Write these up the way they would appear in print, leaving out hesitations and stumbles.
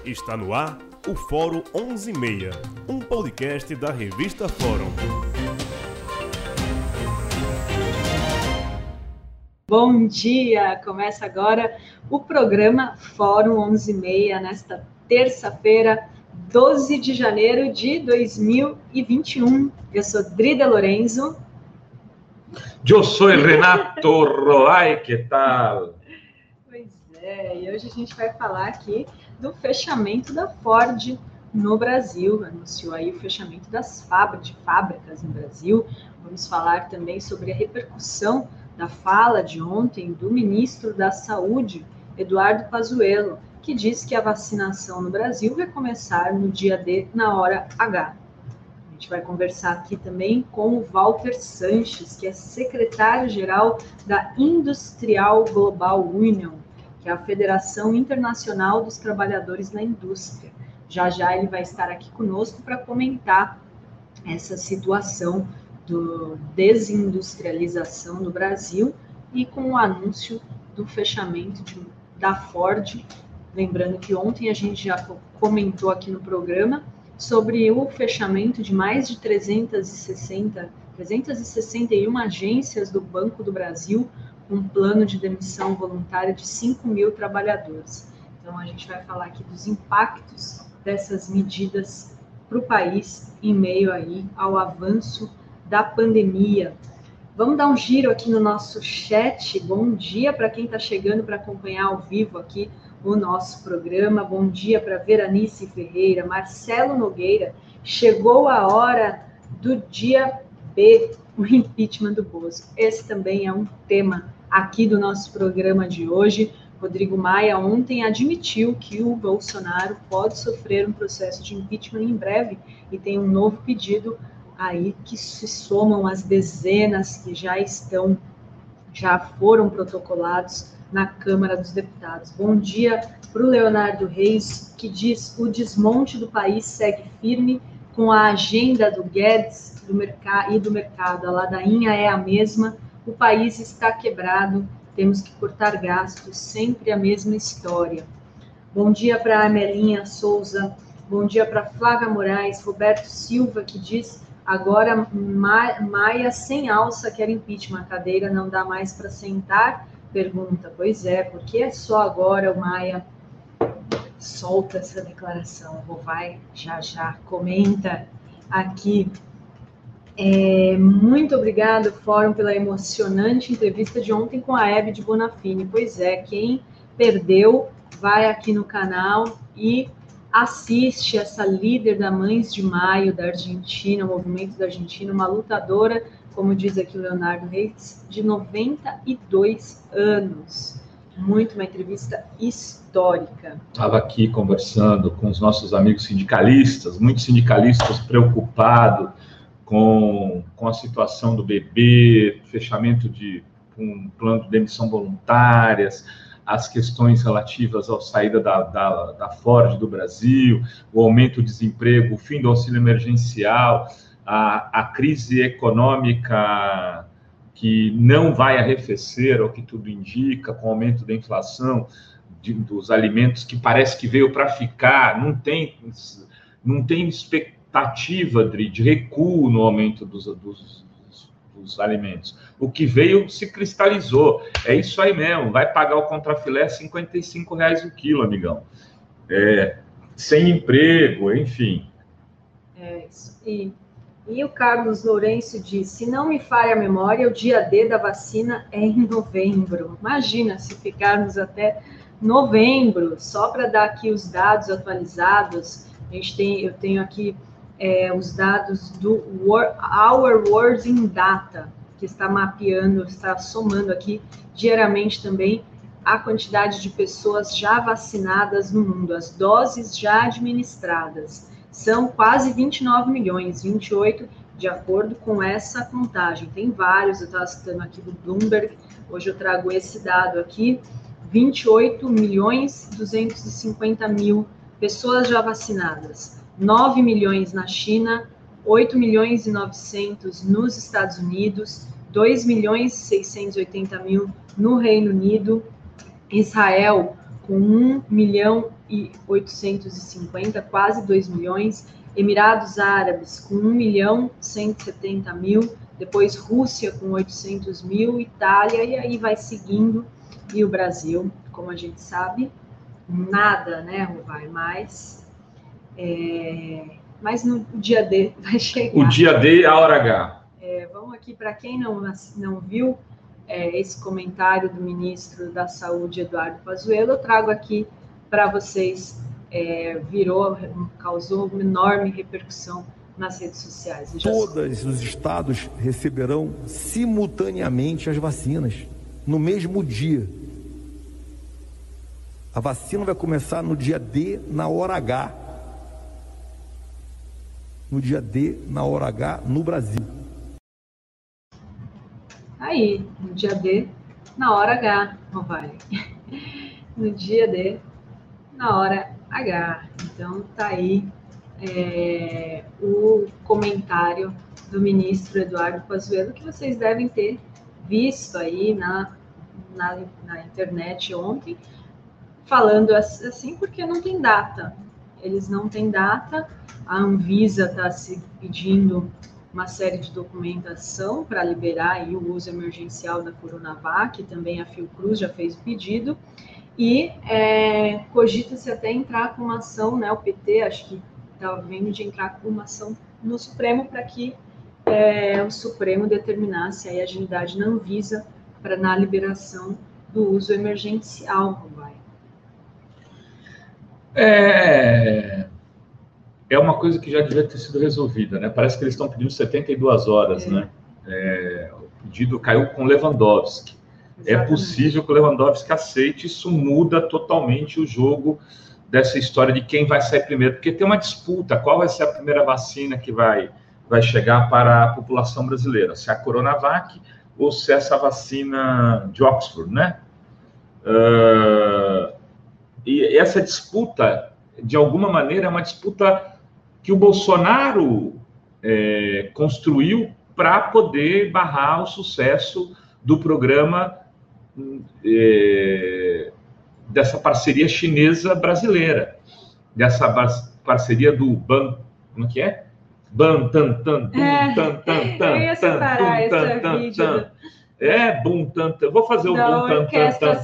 Está no ar o Fórum 11:30, um podcast da revista Fórum. Bom dia! Começa agora o programa Fórum 11:30, nesta terça-feira, 12 de janeiro de 2021. Eu sou Drida Lorenzo. Eu sou Renato Roay, que tal? Pois é, e hoje a gente vai falar aqui do fechamento da Ford no Brasil. Anunciou aí o fechamento das fábricas no Brasil. Vamos falar também sobre a repercussão da fala de ontem do ministro da Saúde, Eduardo Pazuello, que diz que a vacinação no Brasil vai começar no dia D, na hora H. A gente vai conversar aqui também com o Walter Sanches, que é secretário-geral da Industrial Global Union, que é a Federação Internacional dos Trabalhadores na Indústria. Já já ele vai estar aqui conosco para comentar essa situação da desindustrialização do Brasil e com o anúncio do fechamento da Ford. Lembrando que ontem a gente já comentou aqui no programa sobre o fechamento de mais de 361 agências do Banco do Brasil, com um plano de demissão voluntária de 5 mil trabalhadores. Então, a gente vai falar aqui dos impactos dessas medidas para o país em meio aí ao avanço da pandemia. Vamos dar um giro aqui no nosso chat. Bom dia para quem está chegando para acompanhar ao vivo aqui o nosso programa. Bom dia para Veranice Ferreira, Marcelo Nogueira. Chegou a hora do dia B, o impeachment do Bozo. Esse também é um tema aqui do nosso programa de hoje. Rodrigo Maia ontem admitiu que o Bolsonaro pode sofrer um processo de impeachment em breve e tem um novo pedido aí que se somam às dezenas que já foram protocolados na Câmara dos Deputados. Bom dia para o Leonardo Reis, que diz: o desmonte do país segue firme com a agenda do Guedes do mercado. A ladainha é a mesma, o país está quebrado, temos que cortar gastos, sempre a mesma história. Bom dia para a Amelinha Souza, bom dia para Flávia Moraes, Roberto Silva, que diz: agora Maia sem alça quer impeachment, a cadeira não dá mais para sentar? Pergunta. Pois é, porque é só agora o Maia solta essa declaração. O Vai já comenta aqui. Muito obrigado, Fórum, pela emocionante entrevista de ontem com a Hebe de Bonafini. Pois é, quem perdeu, vai aqui no canal e assiste essa líder da Mães de Maio da Argentina, o movimento da Argentina, uma lutadora, como diz aqui o Leonardo Reis, de 92 anos. Uma entrevista histórica. Estava aqui conversando com os nossos amigos sindicalistas, muitos sindicalistas preocupados com a situação do bebê, fechamento de um plano de demissão voluntárias, as questões relativas à saída da Ford do Brasil, o aumento do desemprego, o fim do auxílio emergencial, a crise econômica que não vai arrefecer, ao que tudo indica, com o aumento da inflação dos alimentos, que parece que veio para ficar, não tem expectativa de recuo no aumento dos alimentos. O que veio se cristalizou. É isso aí mesmo. Vai pagar o contrafilé R$55 o quilo, amigão. Sem emprego, enfim. É isso. E o Carlos Lourenço diz: se não me falha a memória, o dia D da vacina é em novembro. Imagina se ficarmos até novembro, só para dar aqui os dados atualizados. Eu tenho aqui os dados do Our World in Data, que está mapeando, está somando aqui diariamente também a quantidade de pessoas já vacinadas no mundo, as doses já administradas. São quase 29 milhões, 28, de acordo com essa contagem. Tem vários, eu estava citando aqui do Bloomberg, hoje eu trago esse dado aqui: 28 milhões 250 mil pessoas já vacinadas, 9 milhões na China, 8 milhões e 900 nos Estados Unidos, 2 milhões e 680 mil no Reino Unido, Israel com 1.850.000, quase 2 milhões. Emirados Árabes, com 1.170.000. Depois Rússia, com 800.000. Itália, e aí vai seguindo. E o Brasil, como a gente sabe, nada, né, Rovai? Mas no dia D vai chegar. O dia D, a hora H. Vamos aqui, para quem não viu esse comentário do ministro da Saúde, Eduardo Pazuello, eu trago aqui para vocês. Causou uma enorme repercussão nas redes sociais. Todos os estados receberão simultaneamente as vacinas, no mesmo dia. A vacina vai começar no dia D, na hora H. No dia D, na hora H, no Brasil. Aí, no dia D, na hora H, não vale. No dia D, na hora H. Então, tá aí o comentário do ministro Eduardo Pazuello, que vocês devem ter visto aí na internet ontem, falando assim, porque não tem data. Eles não têm data. A Anvisa está se pedindo uma série de documentação para liberar aí o uso emergencial da Coronavac, também a Fiocruz já fez o pedido, e cogita-se até entrar com uma ação, né, o PT, acho que estava vendo de entrar com uma ação no Supremo para que o Supremo determinasse aí a agilidade na Anvisa na liberação do uso emergencial, vai. É uma coisa que já devia ter sido resolvida, né? Parece que eles estão pedindo 72 horas, né? O pedido caiu com Lewandowski. Exatamente. É possível que o Lewandowski aceite, isso muda totalmente o jogo dessa história de quem vai sair primeiro, porque tem uma disputa, qual vai ser a primeira vacina que vai chegar para a população brasileira, se é a Coronavac ou se é essa vacina de Oxford, né? E essa disputa, de alguma maneira, é uma disputa que o Bolsonaro construiu para poder barrar o sucesso do programa dessa parceria chinesa brasileira, dessa parceria do Ban, como é que é? Ban, tan, tan, tan, tan, tan, tan, tan, tan, tan. Bum, tan, tan. Vou fazer o bum, tan, tan, tan,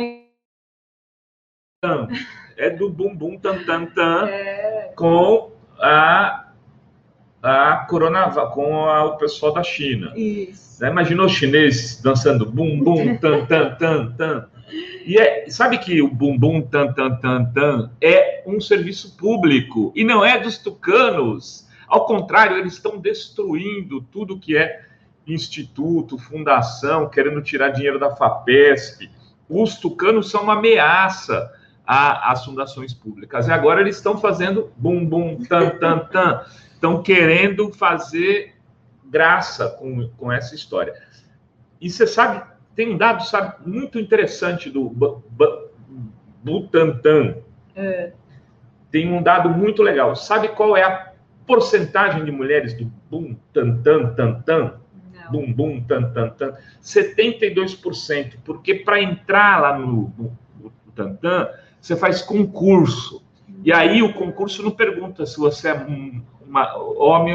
tan. É do bum, bum, tan, tan, tan, com a Coronavac, com o pessoal da China. Isso. Imaginou os chineses dançando bum, bum, tan, tan, tan, tan. E sabe que o bum, bum, tan, tan, tan, tan é um serviço público e não é dos tucanos. Ao contrário, eles estão destruindo tudo que é instituto, fundação, querendo tirar dinheiro da FAPESP. Os tucanos são uma ameaça às fundações públicas. E agora eles estão fazendo bum, bum, tan, tan, tan. Estão querendo fazer graça com essa história. E você sabe, tem um dado, muito interessante do Butantan. Tem um dado muito legal. Sabe qual é a porcentagem de mulheres do Bum, Tan, Tan, Tan, Tan? Bum, Bum, Tan, Tan, Tan. 72%. Porque para entrar lá no Tan, Tan, você faz concurso. E aí o concurso não pergunta se você é homem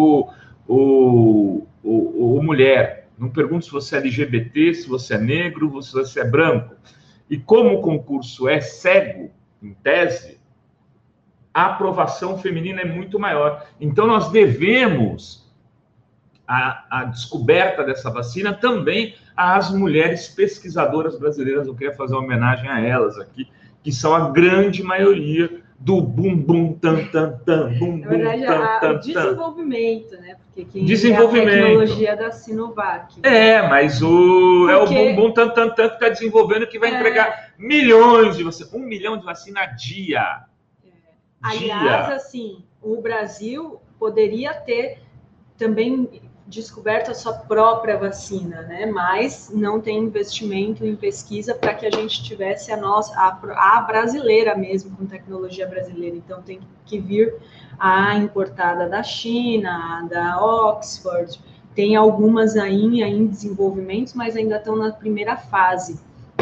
ou mulher. Não pergunta se você é LGBT, se você é negro, se você é branco. E como o concurso é cego, em tese, a aprovação feminina é muito maior. Então, nós devemos a descoberta dessa vacina também às mulheres pesquisadoras brasileiras. Eu queria fazer uma homenagem a elas aqui, que são a grande maioria do bum, bum, tan, tan, tan, bum, na verdade, bum, tan, tan, desenvolvimento, né? Porque quem desenvolvimento. É a tecnologia da Sinovac. Mas é o bum, bum, tan, tan, tan que está desenvolvendo, que vai entregar milhões de vacinas, 1 milhão de vacina a dia. Aliás, assim, o Brasil poderia ter também descoberto a sua própria vacina, né? Mas não tem investimento em pesquisa para que a gente tivesse a brasileira mesmo, com tecnologia brasileira. Então tem que vir a importada da China, da Oxford. Tem algumas aí em desenvolvimento, mas ainda estão na primeira fase,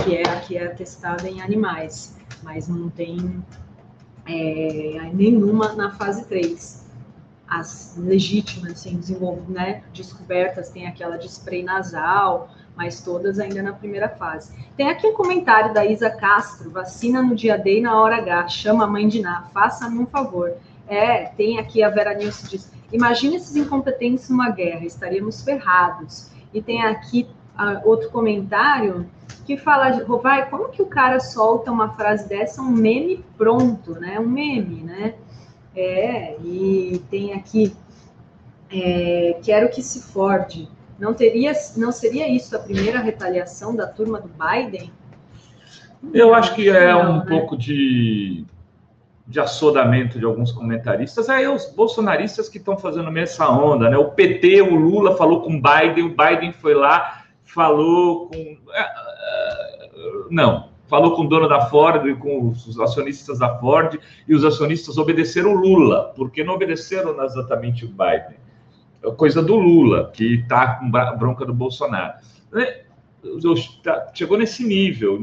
que é testada em animais, mas não tem nenhuma na fase 3. As legítimas, assim, né, descobertas, tem aquela de spray nasal, mas todas ainda na primeira fase. Tem aqui um comentário da Isa Castro: vacina no dia D e na hora H, chama a mãe de Ná, faça-me um favor. Tem aqui a Vera Nilce diz: imagina esses incompetentes numa guerra, estaríamos ferrados. E tem aqui outro comentário que fala: Rovai, como que o cara solta uma frase dessa, um meme pronto, né? Um meme, né? E tem aqui, quero que se forde. Não seria isso a primeira retaliação da turma do Biden? Eu acho que um pouco de assodamento de alguns comentaristas. Aí os bolsonaristas que estão fazendo essa onda, né? O PT, o Lula falou com o Biden foi lá, falou com... falou com o dono da Ford e com os acionistas da Ford, e os acionistas obedeceram o Lula, porque não obedeceram exatamente o Biden. É coisa do Lula, que está com bronca do Bolsonaro. Chegou nesse nível,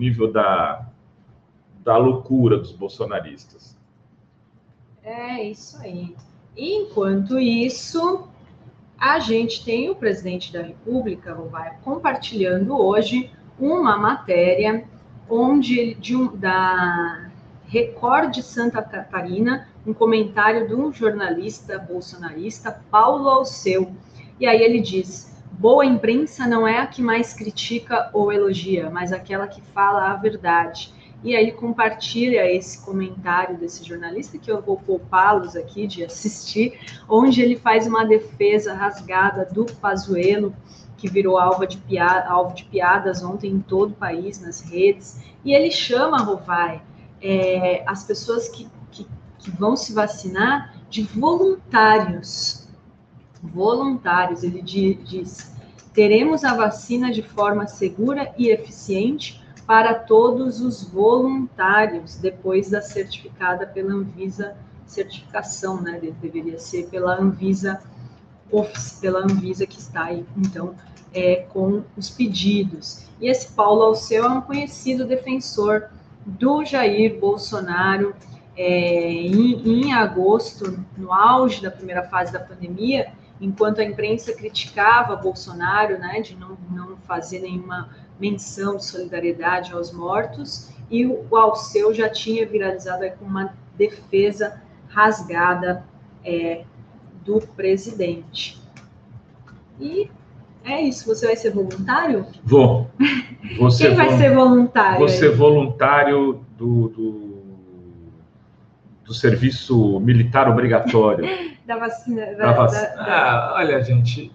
da loucura dos bolsonaristas. Isso aí. Enquanto isso, a gente tem o presidente da República, vai compartilhando hoje uma matéria da Record de Santa Catarina, um comentário de um jornalista bolsonarista, Paulo Alceu. E aí ele diz: boa imprensa não é a que mais critica ou elogia, mas aquela que fala a verdade. E aí compartilha esse comentário desse jornalista, que eu vou poupá-los aqui de assistir, onde ele faz uma defesa rasgada do Pazuello, que virou alvo de piadas ontem em todo o país, nas redes. E ele chama, Rovai, as pessoas que vão se vacinar de voluntários. Voluntários, ele diz: teremos a vacina de forma segura e eficiente para todos os voluntários, depois da certificada pela Anvisa, certificação, né? Deveria ser pela Anvisa que está aí, então, com os pedidos. E esse Paulo Alceu é um conhecido defensor do Jair Bolsonaro. Em agosto, no auge da primeira fase da pandemia, enquanto a imprensa criticava Bolsonaro, né, de não fazer nenhuma menção de solidariedade aos mortos, e o Alceu já tinha viralizado com uma defesa rasgada do presidente. E é isso. Você vai ser voluntário? Vou. Quem vai ser voluntário? Vou ser voluntário do serviço militar obrigatório. Da vacina. Olha, gente,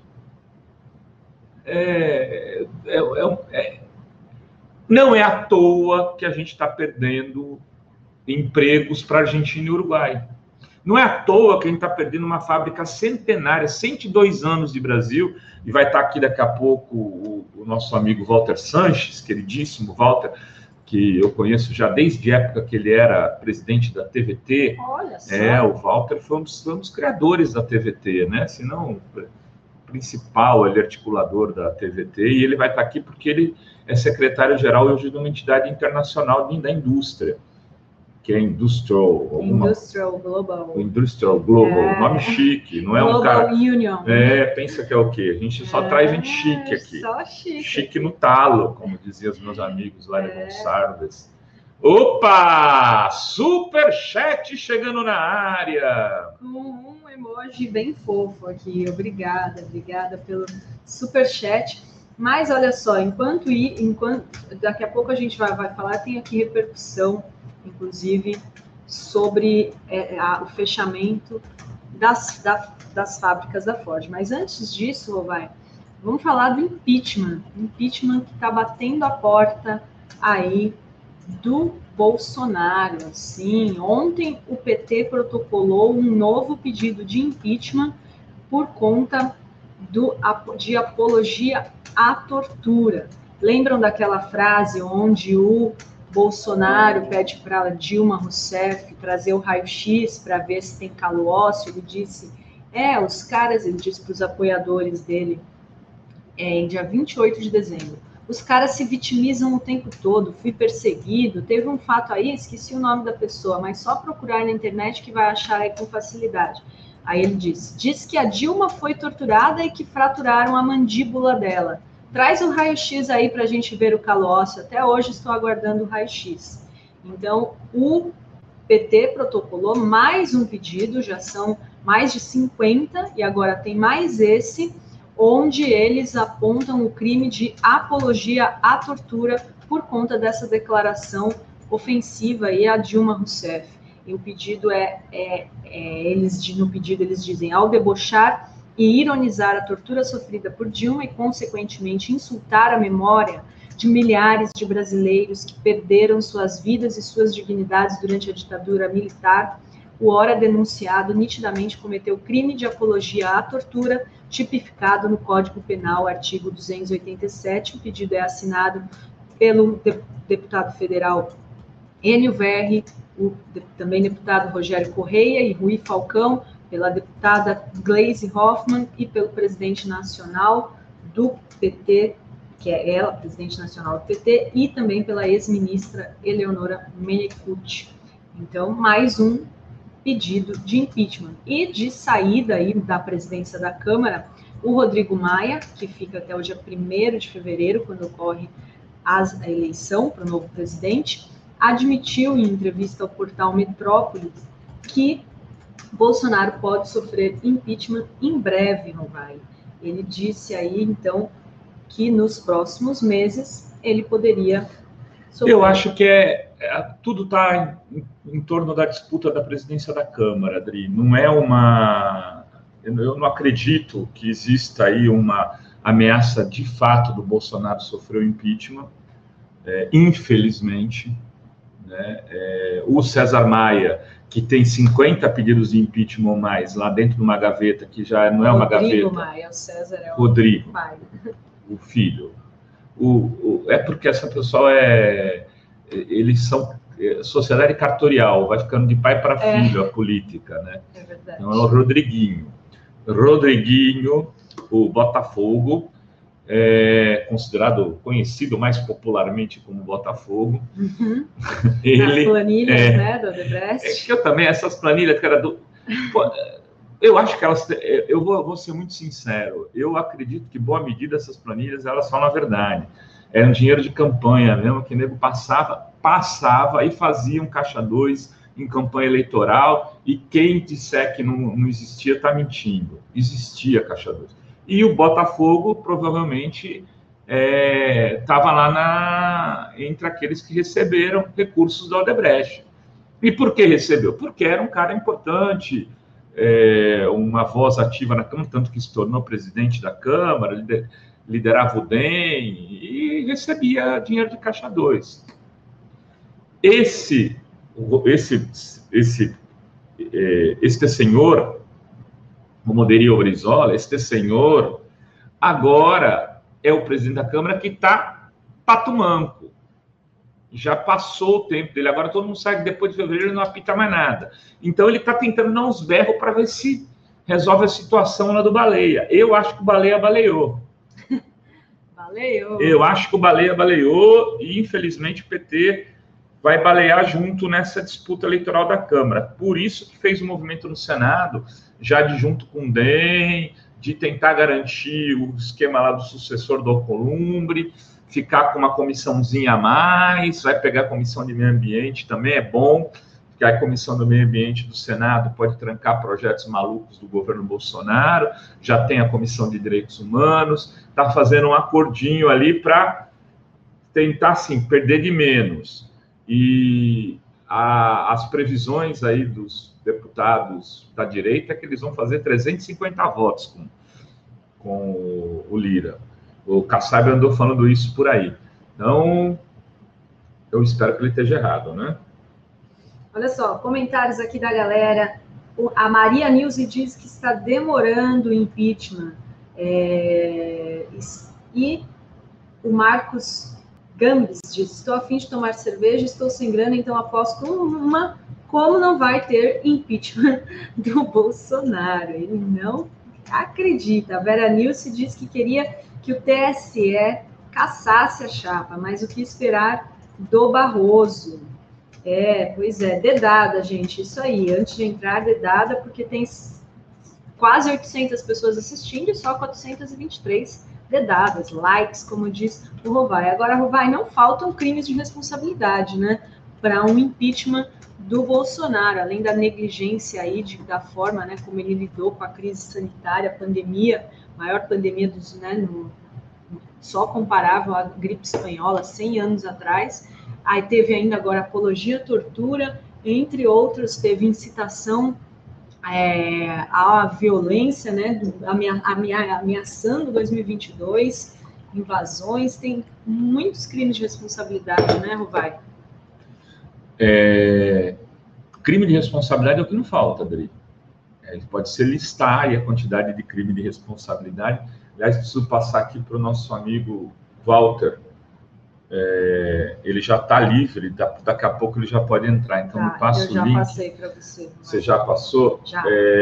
não é à toa que a gente está perdendo empregos para Argentina e Uruguai. Não é à toa que a gente está perdendo uma fábrica centenária, 102 anos de Brasil, e vai estar aqui daqui a pouco o nosso amigo Walter Sanches, queridíssimo Walter, que eu conheço já desde a época que ele era presidente da TVT. Olha só. O Walter foi um dos criadores da TVT, né? Se não o principal, ele é articulador da TVT, e ele vai estar aqui porque ele é secretário-geral hoje de uma entidade internacional da indústria, que é Industrial Global, nome chique, não é Global um cara... Union. Pensa que é o quê? A gente só traz gente chique aqui. Só chique. Chique no talo, como diziam os meus amigos lá de Gonçalves. Opa! Superchat chegando na área. Com um emoji bem fofo aqui. Obrigada pelo superchat. Mas olha só, enquanto daqui a pouco a gente vai falar, tem aqui repercussão, inclusive, sobre o fechamento das fábricas da Ford. Mas antes disso, vamos falar do impeachment. Impeachment que está batendo a porta aí do Bolsonaro. Sim, ontem o PT protocolou um novo pedido de impeachment por conta de apologia à tortura. Lembram daquela frase onde o Bolsonaro pede para Dilma Rousseff trazer o raio-x para ver se tem calo ósseo? Ele disse, ele disse para os apoiadores dele, em dia 28 de dezembro, os caras se vitimizam o tempo todo, fui perseguido, teve um fato aí, esqueci o nome da pessoa, mas só procurar na internet que vai achar aí com facilidade. Aí ele diz que a Dilma foi torturada e que fraturaram a mandíbula dela. Traz o raio-x aí para a gente ver o calo ósseo, até hoje estou aguardando o raio-x. Então, o PT protocolou mais um pedido, já são mais de 50, e agora tem mais esse, onde eles apontam o crime de apologia à tortura por conta dessa declaração ofensiva aí a Dilma Rousseff. E o pedido no pedido eles dizem, ao debochar e ironizar a tortura sofrida por Dilma e, consequentemente, insultar a memória de milhares de brasileiros que perderam suas vidas e suas dignidades durante a ditadura militar, o ora denunciado nitidamente cometeu crime de apologia à tortura, tipificado no Código Penal, artigo 287. O pedido é assinado pelo deputado federal Enio Verri, também deputado Rogério Correia e Rui Falcão, pela deputada Gleisi Hoffmann e pelo presidente nacional do PT, que é ela, presidente nacional do PT, e também pela ex-ministra Eleonora Menecute. Então, mais um pedido de impeachment. E de saída aí da presidência da Câmara, o Rodrigo Maia, que fica até o dia 1º de fevereiro, quando ocorre a eleição para o novo presidente, admitiu em entrevista ao portal Metrópolis que Bolsonaro pode sofrer impeachment em breve, Rovai. Ele disse aí, então, que nos próximos meses ele poderia sofrer. Eu acho que tudo está em torno da disputa da presidência da Câmara, Adri. Não é uma... Eu não acredito que exista aí uma ameaça de fato do Bolsonaro sofrer o impeachment, infelizmente. Né? O César Maia, que tem 50 pedidos de impeachment ou mais lá dentro de uma gaveta, que já não é uma gaveta. Rodrigo Maia, o César é o Rodrigo, pai. O filho. É porque essa pessoa eles são sociedade cartorial, vai ficando de pai para filho a política, né? É verdade. Então é o Rodriguinho. Rodriguinho, o Botafogo, conhecido mais popularmente como Botafogo. Uhum. Ele, as planilhas, né, do Odebrecht. Eu também, essas planilhas que era do... Eu acho que elas... Eu vou ser muito sincero. Eu acredito que, boa medida, essas planilhas, elas falam a verdade. Era um dinheiro de campanha mesmo, que o nego passava e fazia um caixa 2 em campanha eleitoral, e quem disser que não existia está mentindo. Existia caixa 2. E o Botafogo, provavelmente, estava lá entre aqueles que receberam recursos da Odebrecht. E por que recebeu? Porque era um cara importante, uma voz ativa na Câmara, tanto que se tornou presidente da Câmara, liderava o DEM e recebia dinheiro de caixa 2. Este senhor, como diria o Brizola, este senhor agora é o presidente da Câmara que está pato manco. Já passou o tempo dele, agora todo mundo sabe que depois de fevereiro não apita mais nada. Então ele está tentando dar uns berros para ver se resolve a situação lá do Baleia. Eu acho que o Baleia baleou. Baleou. Eu acho que o Baleia baleou e, infelizmente, o PT vai balear junto nessa disputa eleitoral da Câmara. Por isso que fez um movimento no Senado, já de junto com o DEM, de tentar garantir o esquema lá do sucessor do Alcolumbre, ficar com uma comissãozinha a mais, vai pegar a comissão de meio ambiente, também é bom, porque a comissão do meio ambiente do Senado pode trancar projetos malucos do governo Bolsonaro, já tem a comissão de direitos humanos, está fazendo um acordinho ali para tentar, assim, perder de menos. E as previsões aí dos deputados da direita é que eles vão fazer 350 votos com o Lira. O Kassab andou falando isso por aí. Então, eu espero que ele esteja errado, né? Olha só, comentários aqui da galera. A Maria Nilce diz que está demorando o impeachment. E o Marcos Gambis diz, estou a fim de tomar cerveja, estou sem grana, então aposto como não vai ter impeachment do Bolsonaro. Ele não acredita. A Vera Nilce diz que queria que o TSE cassasse a chapa, mas o que esperar do Barroso? Pois é, dedada, gente, isso aí. Antes de entrar, dedada, porque tem quase 800 pessoas assistindo e só 423 dedadas, likes, como diz o Rovai. Agora, Rovai, não faltam crimes de responsabilidade, né, para um impeachment do Bolsonaro, além da negligência aí, da forma, né, como ele lidou com a crise sanitária, a pandemia, maior pandemia só comparável à gripe espanhola 100 anos atrás. Aí teve ainda agora apologia à tortura, entre outros, teve incitação à violência, né, ameaçando 2022, invasões, tem muitos crimes de responsabilidade, né, Rovai? Crime de responsabilidade é o que não falta, Adri. Ele pode ser listar aí a quantidade de crime de responsabilidade. Aliás, preciso passar aqui para o nosso amigo Walter. Ele já está livre, daqui a pouco ele já pode entrar. Então, me passa o link. Eu já passei para você. Você já passou? Já.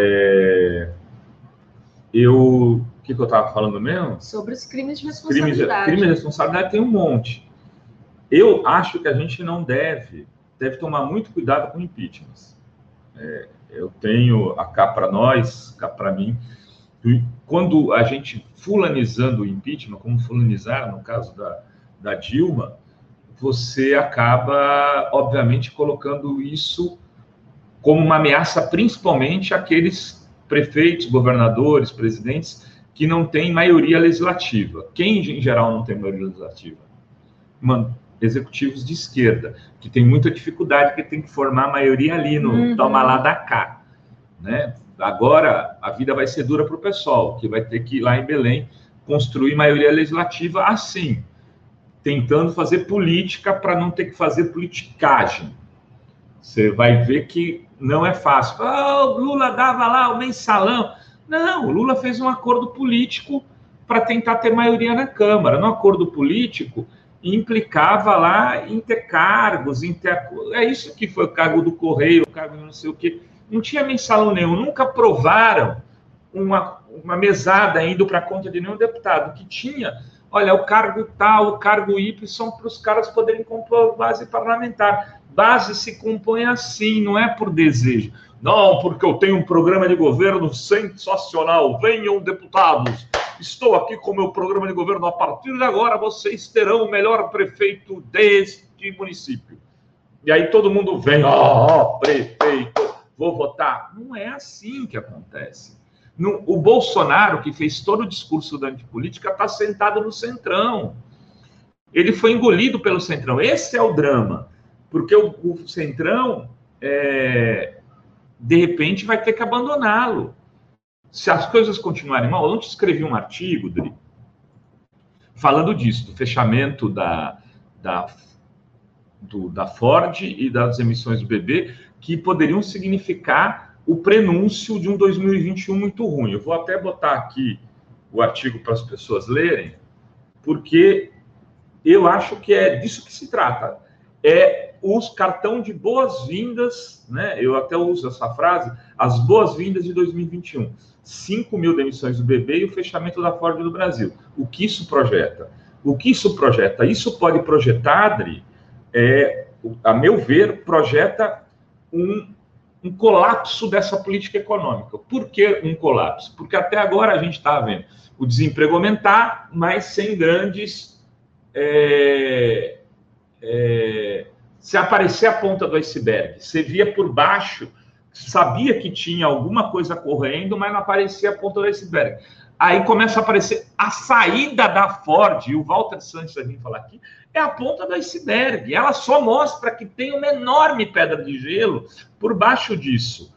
O que eu estava falando mesmo? Sobre os crimes de responsabilidade. Crime de responsabilidade tem um monte. Eu acho que a gente não deve tomar muito cuidado com impeachments. Eu tenho cá para nós, cá para mim, quando a gente fulanizando o impeachment, como fulanizar no caso da Dilma, você acaba, obviamente, colocando isso como uma ameaça, principalmente àqueles prefeitos, governadores, presidentes, que não têm maioria legislativa. Quem, em geral, não tem maioria legislativa? Executivos de esquerda, que tem muita dificuldade, que tem que formar a maioria ali no toma lá da cá, né? Agora, a vida vai ser dura para o pessoal, que vai ter que ir lá em Belém construir maioria legislativa assim, tentando fazer política para não ter que fazer politicagem. Você vai ver que não é fácil. O Lula dava lá o mensalão. Não, o Lula fez um acordo político para tentar ter maioria na Câmara. No acordo político, implicava lá em ter cargos, é isso que foi o cargo do Correio, o cargo não sei o quê. Não tinha mensalão nenhum, nunca aprovaram uma mesada indo para a conta de nenhum deputado. Que tinha, olha, o cargo tal, o cargo Y, são para os caras poderem compor base parlamentar. Base se compõe assim, não é por desejo. Não, porque eu tenho um programa de governo sensacional, venham deputados. Estou aqui com o meu programa de governo. A partir de agora, vocês terão o melhor prefeito deste município. E aí todo mundo vem, prefeito, vou votar. Não é assim que acontece. O Bolsonaro, que fez todo o discurso da antipolítica, está sentado no Centrão. Ele foi engolido pelo Centrão. Esse é o drama. Porque o Centrão, de repente, vai ter que abandoná-lo. Se as coisas continuarem mal, eu ontem escrevi um artigo, Dri, falando disso, do fechamento da Ford e das emissões do BB, que poderiam significar o prenúncio de um 2021 muito ruim. Eu vou até botar aqui o artigo para as pessoas lerem, porque eu acho que é disso que se trata. Os cartão de boas-vindas, né? Eu até uso essa frase, as boas-vindas de 2021. 5 mil demissões do BB e o fechamento da Ford do Brasil. O que isso projeta? Isso pode projetar, Adri, a meu ver, projeta um colapso dessa política econômica. Por que um colapso? Porque até agora a gente está vendo o desemprego aumentar, mas sem grandes... se aparecer a ponta do iceberg, você via por baixo, sabia que tinha alguma coisa correndo, mas não aparecia a ponta do iceberg. Aí começa a aparecer a saída da Ford, e o Walter Santos vai vir falar aqui, é a ponta do iceberg. Ela só mostra que tem uma enorme pedra de gelo por baixo disso.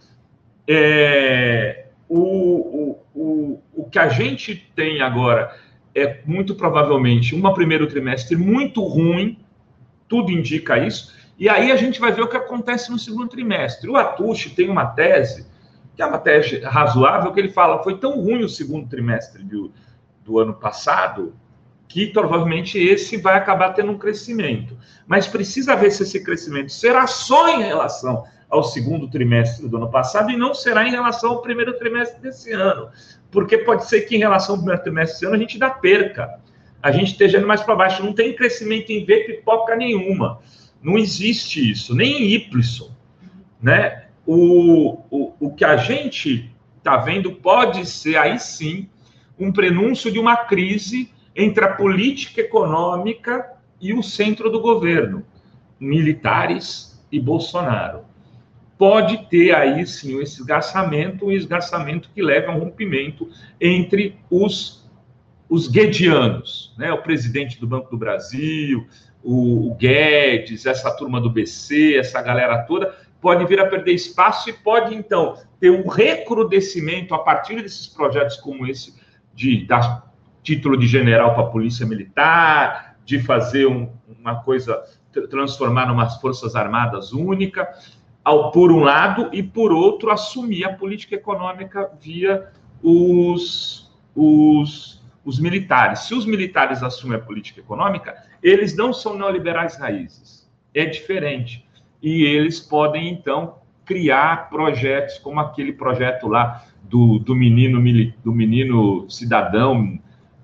O que a gente tem agora é muito provavelmente um primeiro trimestre muito ruim, tudo indica isso, e aí a gente vai ver o que acontece no segundo trimestre. O Atushi tem uma tese, que é uma tese razoável, que ele fala, foi tão ruim o segundo trimestre do ano passado, que provavelmente esse vai acabar tendo um crescimento. Mas precisa ver se esse crescimento será só em relação ao segundo trimestre do ano passado e não será em relação ao primeiro trimestre desse ano. Porque pode ser que em relação ao primeiro trimestre desse ano a gente ainda perca. a gente esteja indo mais para baixo. Não tem crescimento em V pipoca nenhuma. Não existe isso, nem em Y, né? O que a gente está vendo pode ser, aí sim, um prenúncio de uma crise entre a política econômica e o centro do governo, militares e Bolsonaro. Pode ter aí, sim, um esgarçamento que leva a um rompimento entre os guedianos, né? O presidente do Banco do Brasil, o Guedes, essa turma do BC, essa galera toda, pode vir a perder espaço e pode, então, ter um recrudescimento a partir desses projetos como esse, de dar título de general para a Polícia Militar, de fazer uma coisa, transformar numa Forças Armadas única, por um lado, e por outro, assumir a política econômica via os militares. Se os militares assumem a política econômica, eles não são neoliberais raízes. É diferente. E eles podem, então, criar projetos como aquele projeto lá do menino cidadão,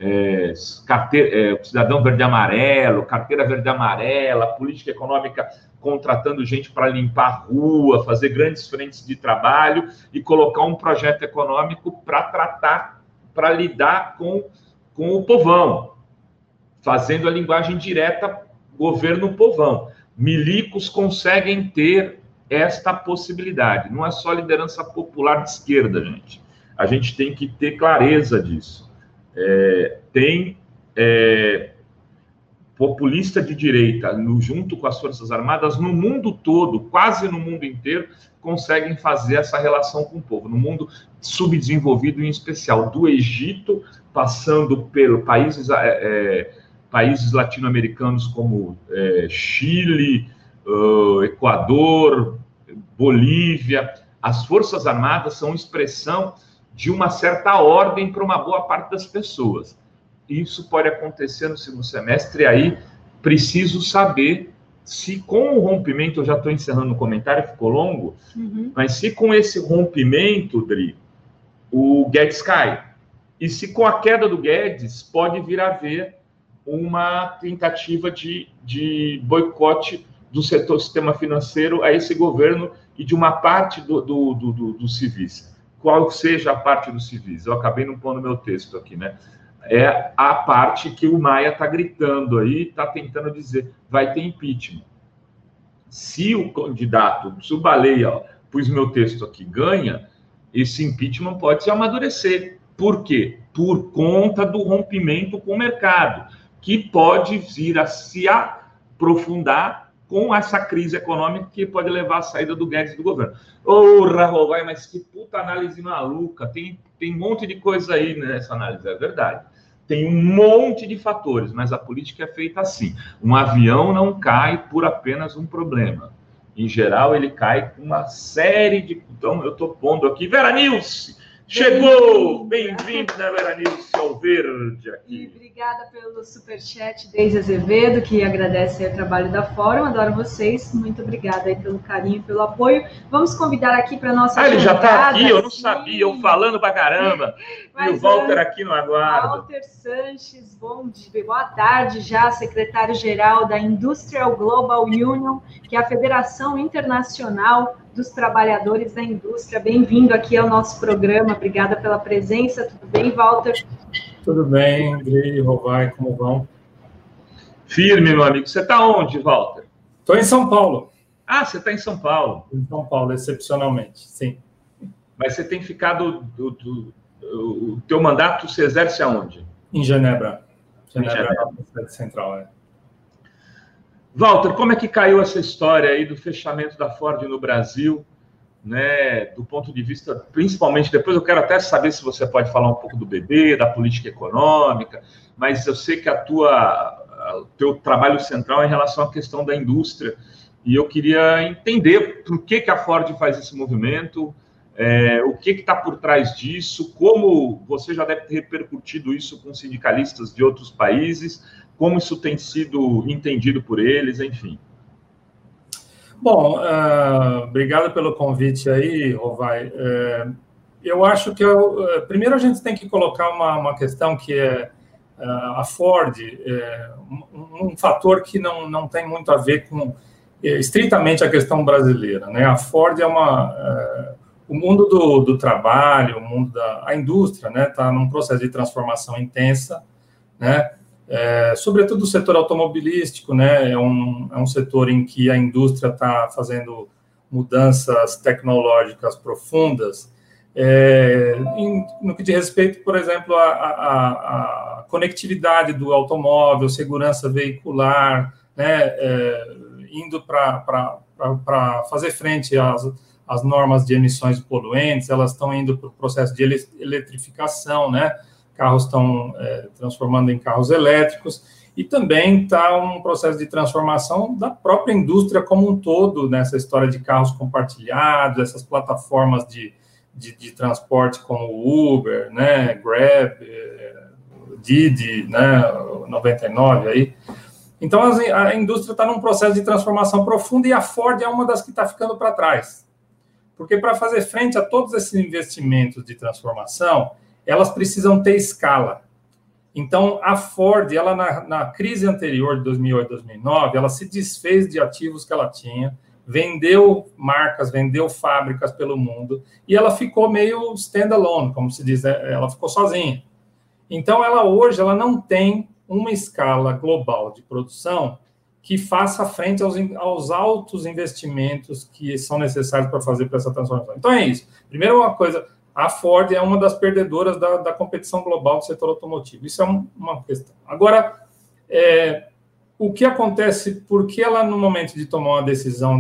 cidadão verde-amarelo, carteira verde-amarela, política econômica contratando gente para limpar a rua, fazer grandes frentes de trabalho e colocar um projeto econômico para lidar com o povão, fazendo a linguagem direta governo-povão. Milicos conseguem ter esta possibilidade. Não é só liderança popular de esquerda, gente. A gente tem que ter clareza disso. Tem populista de direita, junto com as Forças Armadas, no mundo todo, quase no mundo inteiro, conseguem fazer essa relação com o povo. No mundo subdesenvolvido, em especial, do Egito, passando pelo países latino-americanos como Chile, Equador, Bolívia. As Forças Armadas são expressão de uma certa ordem para uma boa parte das pessoas. Isso pode acontecer no segundo semestre, e aí preciso saber se com o rompimento, eu já estou encerrando o comentário, ficou longo, mas se com esse rompimento, Dri, o Guedes cai, e se com a queda do Guedes pode vir a haver uma tentativa de boicote do sistema financeiro a esse governo e de uma parte dos civis. Qual seja a parte dos civis? Eu acabei não pondo no meu texto aqui, né? É a parte que o Maia está gritando aí, está tentando dizer, vai ter impeachment. Se o candidato, se o Baleia, pus meu texto aqui, ganha, esse impeachment pode se amadurecer. Por quê? Por conta do rompimento com o mercado, que pode vir a se aprofundar com essa crise econômica que pode levar à saída do Guedes do governo. Rovai, mas que puta análise maluca, tem um monte de coisa aí nessa análise, é verdade. Tem um monte de fatores, mas a política é feita assim. Um avião não cai por apenas um problema. Em geral, ele cai com uma série de... Então, eu estou pondo aqui... Vera Nilce! Chegou! Bem-vindo, né, Vera Nilce, ao Verde aqui. E obrigada pelo superchat, Deise Azevedo, que agradece o trabalho da Fórum. Adoro vocês. Muito obrigada aí pelo carinho e pelo apoio. Vamos convidar aqui para a nossa ele já está aqui, eu não sabia, eu falando pra caramba. E o Walter aqui no aguardo. Walter Sanches, boa tarde já, secretário-geral da Industrial Global Union, que é a Federação Internacional dos Trabalhadores da Indústria. Bem-vindo aqui ao nosso programa. Obrigada pela presença. Tudo bem, Walter? Tudo bem, Gri, Rovai, como vão? Firme, meu amigo. Você está onde, Walter? Estou em São Paulo. Ah, você está em São Paulo. Em São Paulo, excepcionalmente, sim. Mas você tem ficado... O teu mandato se exerce aonde? Em Genebra. Genebra, na cidade central, é. Walter, como é que caiu essa história aí do fechamento da Ford no Brasil, né, do ponto de vista, principalmente, depois eu quero até saber se você pode falar um pouco do BB, da política econômica, mas eu sei que o teu trabalho central é em relação à questão da indústria, e eu queria entender por que a Ford faz esse movimento, o que está por trás disso, como você já deve ter repercutido isso com sindicalistas de outros países, como isso tem sido entendido por eles, enfim. Bom, obrigado pelo convite aí, Rovai. Eu acho que primeiro a gente tem que colocar uma questão que é a Ford, um fator que não tem muito a ver com estritamente a questão brasileira, né? A Ford é o mundo do trabalho, o mundo a indústria, né? Está num processo de transformação intensa, né? Sobretudo o setor automobilístico, né? É um setor em que a indústria está fazendo mudanças tecnológicas profundas, no que diz respeito, por exemplo, à conectividade do automóvel, segurança veicular, né? Indo para fazer frente às normas de emissões de poluentes, elas estão indo para o processo de eletrificação, né? Carros estão transformando em carros elétricos, e também está um processo de transformação da própria indústria como um todo, nessa história de carros compartilhados, essas plataformas de transporte como o Uber, né? Grab, Didi, né? 99 aí. Então, a indústria está num processo de transformação profunda e a Ford é uma das que está ficando para trás. Porque para fazer frente a todos esses investimentos de transformação, elas precisam ter escala. Então, a Ford, ela na crise anterior de 2008, 2009, ela se desfez de ativos que ela tinha, vendeu marcas, vendeu fábricas pelo mundo, e ela ficou meio standalone, como se diz, né? Ela ficou sozinha. Então, hoje ela não tem uma escala global de produção que faça frente aos altos investimentos que são necessários para fazer para essa transformação. Então, é isso. Primeiro, uma coisa, a Ford é uma das perdedoras da competição global do setor automotivo. Isso é uma questão. Agora, o que acontece, por que ela, no momento de tomar uma decisão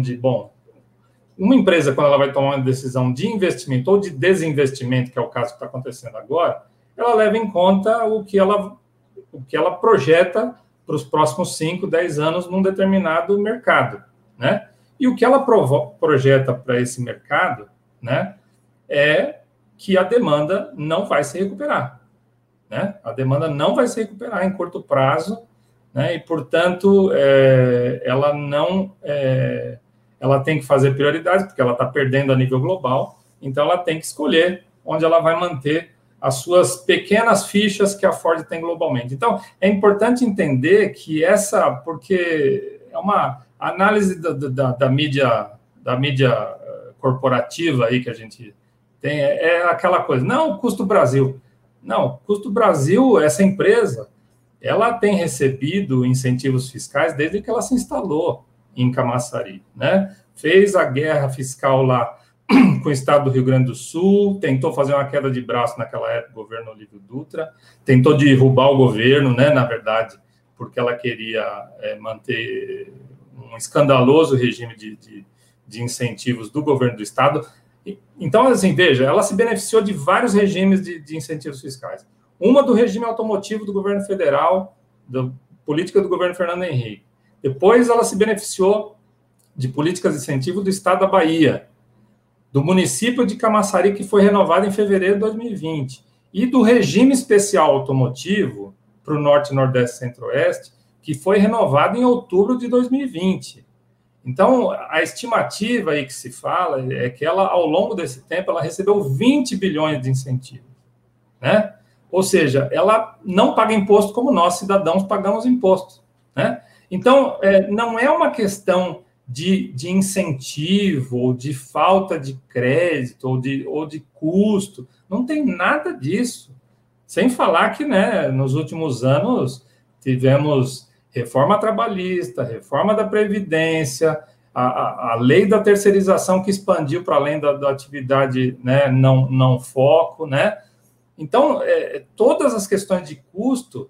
uma empresa, quando ela vai tomar uma decisão de investimento ou de desinvestimento, que é o caso que está acontecendo agora, ela leva em conta o que ela projeta para os próximos 5, 10 anos num determinado mercado, né? E o que ela projeta para esse mercado, né, é que a demanda não vai se recuperar, né? A demanda não vai se recuperar em curto prazo, né? E, portanto, ela tem que fazer prioridades, porque ela está perdendo a nível global, então ela tem que escolher onde ela vai manter as suas pequenas fichas que a Ford tem globalmente. Então, é importante entender que porque é uma análise da mídia corporativa aí que a gente tem, aquela coisa, não, custo Brasil. Não, custo Brasil, essa empresa, ela tem recebido incentivos fiscais desde que ela se instalou em Camaçari, né? Fez a guerra fiscal lá com o estado do Rio Grande do Sul, tentou fazer uma queda de braço naquela época, o governo Olívio Dutra, tentou derrubar o governo, né, na verdade, porque ela queria manter um escandaloso regime de incentivos do governo do estado. Então, assim, veja, ela se beneficiou de vários regimes de incentivos fiscais. Uma do regime automotivo do governo federal, da política do governo Fernando Henrique. Depois, ela se beneficiou de políticas de incentivo do estado da Bahia, do município de Camaçari, que foi renovado em fevereiro de 2020, e do regime especial automotivo para o Norte, Nordeste e Centro-Oeste, que foi renovado em outubro de 2020. Então, a estimativa aí que se fala é que ela, ao longo desse tempo, ela recebeu 20 bilhões de incentivos, né? Ou seja, ela não paga imposto como nós, cidadãos, pagamos imposto, né? Então, não é uma questão de incentivo, ou de falta de crédito, ou de custo, não tem nada disso. Sem falar que, né, nos últimos anos tivemos reforma trabalhista, reforma da Previdência, a lei da terceirização que expandiu para além da atividade, né, não foco, né? Então, todas as questões de custo,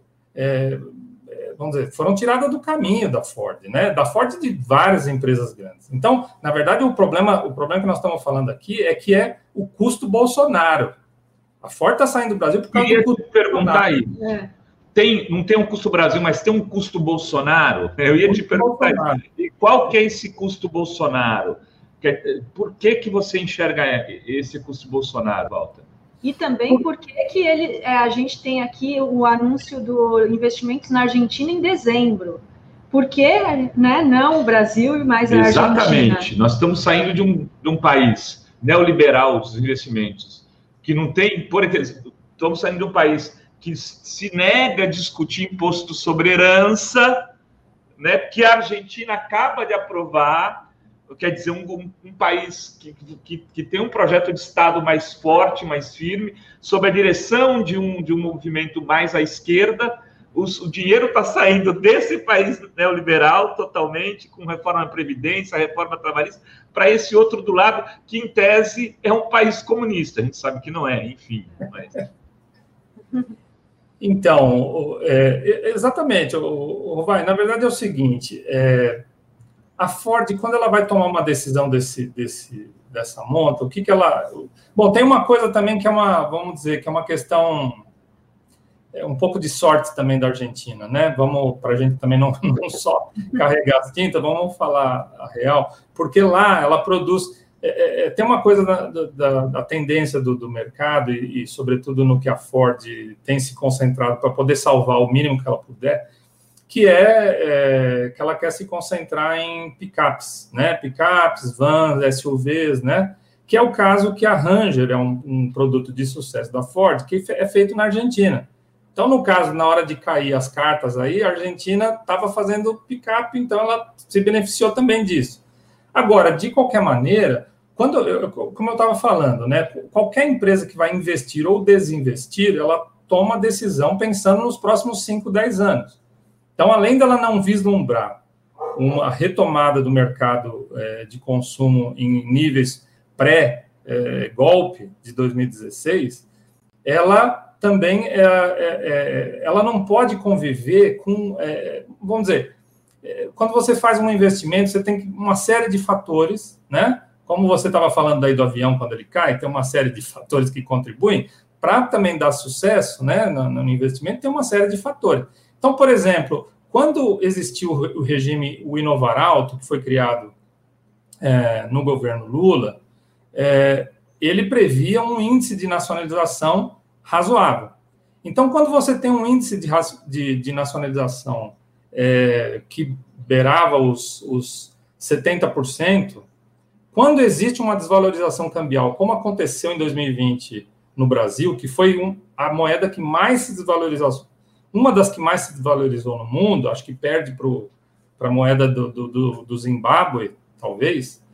vamos dizer, foram tiradas do caminho da Ford, né? Da Ford e de várias empresas grandes. Então, na verdade, o problema que nós estamos falando aqui é que é o custo Bolsonaro. A Ford está saindo do Brasil por causa do custo. Perguntar aí. Não tem um custo Brasil, mas tem um custo Bolsonaro? Eu ia te perguntar isso. E qual que é esse custo Bolsonaro? Por que você enxerga esse custo Bolsonaro, Walter? E também por que a gente tem aqui o anúncio do investimentos na Argentina em dezembro? Por que, né, não o Brasil, mas a Argentina? Exatamente. Nós estamos saindo de um país neoliberal dos investimentos, que não tem, por exemplo, estamos saindo de um país que se nega a discutir imposto sobre herança, né, que a Argentina acaba de aprovar, quer dizer, um país que tem um projeto de Estado mais forte, mais firme, sob a direção de um movimento mais à esquerda. O dinheiro está saindo desse país neoliberal totalmente, com reforma da Previdência, reforma trabalhista, para esse outro do lado, que em tese é um país comunista. A gente sabe que não é, enfim. Mas... Então, exatamente, Rovai, na verdade é o seguinte, a Ford, quando ela vai tomar uma decisão dessa monta, o que ela... Bom, tem uma coisa também que é vamos dizer, que é uma questão, um pouco de sorte também da Argentina, né? Vamos, para a gente também não só carregar as tintas, vamos falar a real, porque lá ela produz... tem uma coisa da tendência do mercado e, sobretudo, no que a Ford tem se concentrado para poder salvar o mínimo que ela puder, que que ela quer se concentrar em picapes, né? Picapes, vans, SUVs, né? Que é o caso que a Ranger é um produto de sucesso da Ford, que é feito na Argentina. Então, no caso, na hora de cair as cartas aí, a Argentina estava fazendo picape, então ela se beneficiou também disso. Agora, de qualquer maneira, como eu estava falando, né? Qualquer empresa que vai investir ou desinvestir, ela toma decisão pensando nos próximos 5, 10 anos. Então, além dela não vislumbrar uma retomada do mercado de consumo em níveis pré-golpe de 2016, ela também ela não pode conviver com, vamos dizer, quando você faz um investimento, você tem uma série de fatores, né? Como você estava falando aí do avião quando ele cai, tem uma série de fatores que contribuem para também dar sucesso, né, no investimento, tem uma série de fatores. Então, por exemplo, quando existiu o regime, o Inovar Alto, que foi criado no governo Lula, ele previa um índice de nacionalização razoável. Então, quando você tem um índice de nacionalização que beirava os 70%, quando existe uma desvalorização cambial, como aconteceu em 2020 no Brasil, que foi a moeda que mais se desvalorizou, uma das que mais se desvalorizou no mundo, acho que perde para a moeda do Zimbábue, talvez.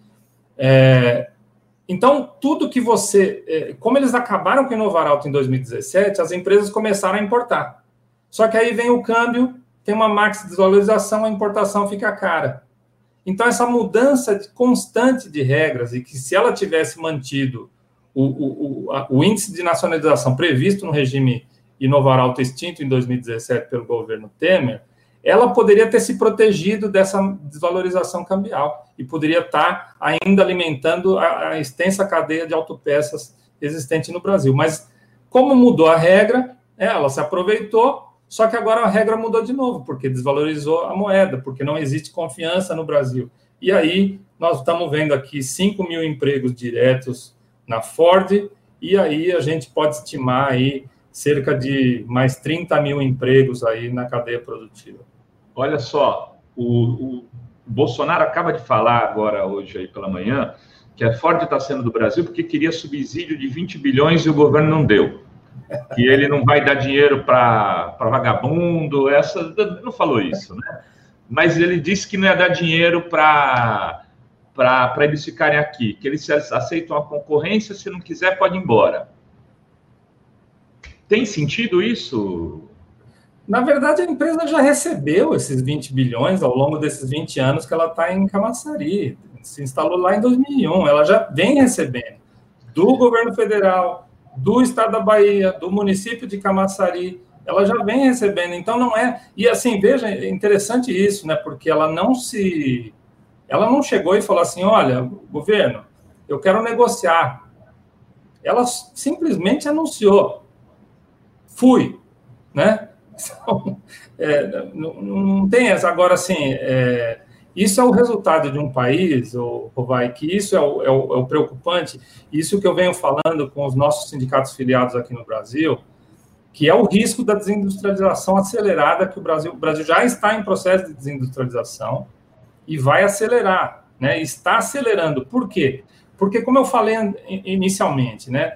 Então, tudo que como eles acabaram com o Inovar Alto em 2017, as empresas começaram a importar. Só que aí vem o câmbio, tem uma maxi desvalorização, a importação fica cara. Então, essa mudança constante de regras, e que se ela tivesse mantido o índice de nacionalização previsto no regime Inovar Alto extinto em 2017 pelo governo Temer, ela poderia ter se protegido dessa desvalorização cambial e poderia estar ainda alimentando a extensa cadeia de autopeças existente no Brasil. Mas, como mudou a regra, ela se aproveitou, só que agora a regra mudou de novo, porque desvalorizou a moeda, porque não existe confiança no Brasil. E aí, nós estamos vendo aqui 5 mil empregos diretos na Ford, e aí a gente pode estimar aí cerca de mais 30 mil empregos aí na cadeia produtiva. Olha só, o Bolsonaro acaba de falar agora, hoje aí pela manhã, que a Ford está saindo do Brasil porque queria subsídio de 20 bilhões e o governo não deu. Que ele não vai dar dinheiro para vagabundo, não falou isso, né? Mas ele disse que não ia dar dinheiro para eles ficarem aqui, que eles aceitam a concorrência, se não quiser pode ir embora. Tem sentido isso? Na verdade, a empresa já recebeu esses 20 bilhões ao longo desses 20 anos que ela está em Camaçari. Se instalou lá em 2001. Ela já vem recebendo do governo federal, do estado da Bahia, do município de Camaçari. Ela já vem recebendo. Então, não é... E, assim, veja, é interessante isso, né? Porque ela não chegou e falou assim, olha, governo, eu quero negociar. Ela simplesmente anunciou. Fui, né? Então, não tem essa. Agora, assim, isso é o resultado de um país, Rovai, que isso é o preocupante, isso que eu venho falando com os nossos sindicatos filiados aqui no Brasil, que é o risco da desindustrialização acelerada, que o Brasil já está em processo de desindustrialização e vai acelerar, né? Está acelerando. Por quê? Porque, como eu falei inicialmente, né?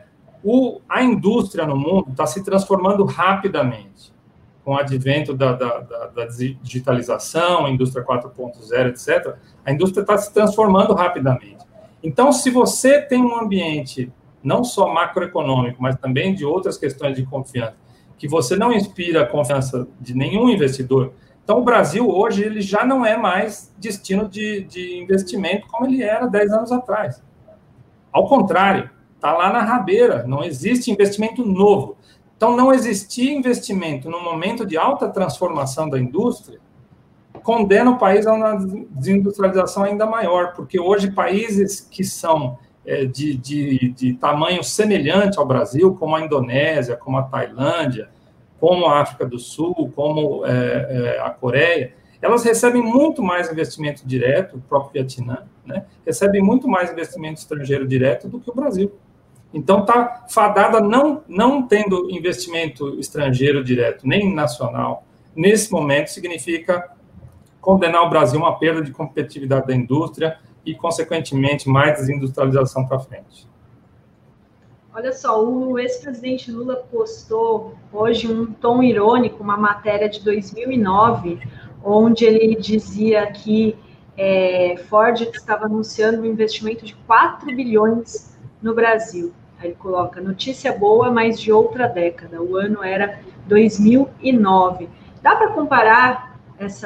A indústria no mundo está se transformando rapidamente, com o advento da digitalização, indústria 4.0, etc. A indústria está se transformando rapidamente. Então, se você tem um ambiente não só macroeconômico, mas também de outras questões de confiança, que você não inspira a confiança de nenhum investidor, então o Brasil hoje ele já não é mais destino de investimento como ele era 10 anos atrás. Ao contrário, está lá na rabeira, não existe investimento novo. Então, não existir investimento no momento de alta transformação da indústria condena o país a uma desindustrialização ainda maior, porque hoje países que são de tamanho semelhante ao Brasil, como a Indonésia, como a Tailândia, como a África do Sul, como a Coreia, elas recebem muito mais investimento direto, o próprio Vietnã, né, recebe muito mais investimento estrangeiro direto do que o Brasil. Então, está fadada não tendo investimento estrangeiro direto, nem nacional. Nesse momento, significa condenar o Brasil a uma perda de competitividade da indústria e, consequentemente, mais desindustrialização para frente. Olha só, o ex-presidente Lula postou hoje um tom irônico, uma matéria de 2009, onde ele dizia que Ford estava anunciando um investimento de 4 bilhões no Brasil. Aí ele coloca, notícia boa, mas de outra década. O ano era 2009. Dá para comparar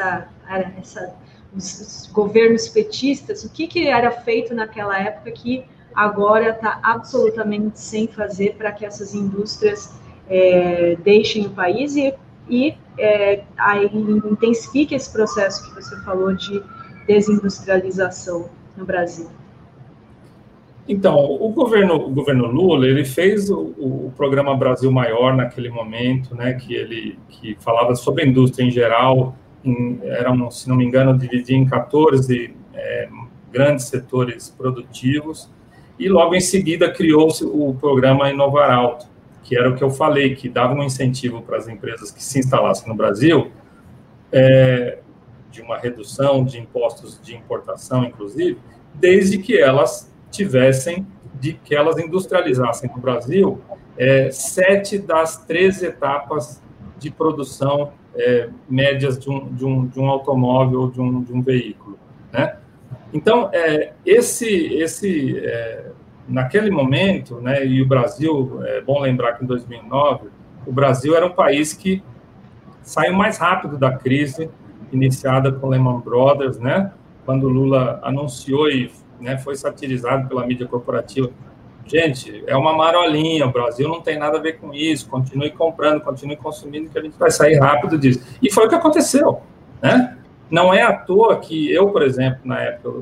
os governos petistas? O que era feito naquela época que agora está absolutamente sem fazer para que essas indústrias deixem o país e aí intensifique esse processo que você falou de desindustrialização no Brasil? Então, o governo Lula, ele fez o programa Brasil Maior naquele momento, né, que falava sobre a indústria em geral, eram, se não me engano, dividia em 14 grandes setores produtivos, e logo em seguida criou-se o programa Inovar Alto, que era o que eu falei, que dava um incentivo para as empresas que se instalassem no Brasil, de uma redução de impostos de importação, inclusive, desde que elas que elas industrializassem no Brasil 7 das 13 etapas de produção médias de um automóvel ou de um veículo, né? Então, naquele momento, né, e o Brasil, é bom lembrar que em 2009, o Brasil era um país que saiu mais rápido da crise iniciada com Lehman Brothers, né, quando o Lula anunciou e foi satirizado pela mídia corporativa. Gente, é uma marolinha, o Brasil não tem nada a ver com isso, continue comprando, continue consumindo, que a gente vai sair rápido disso. E foi o que aconteceu, né? Não é à toa que eu, por exemplo, na época,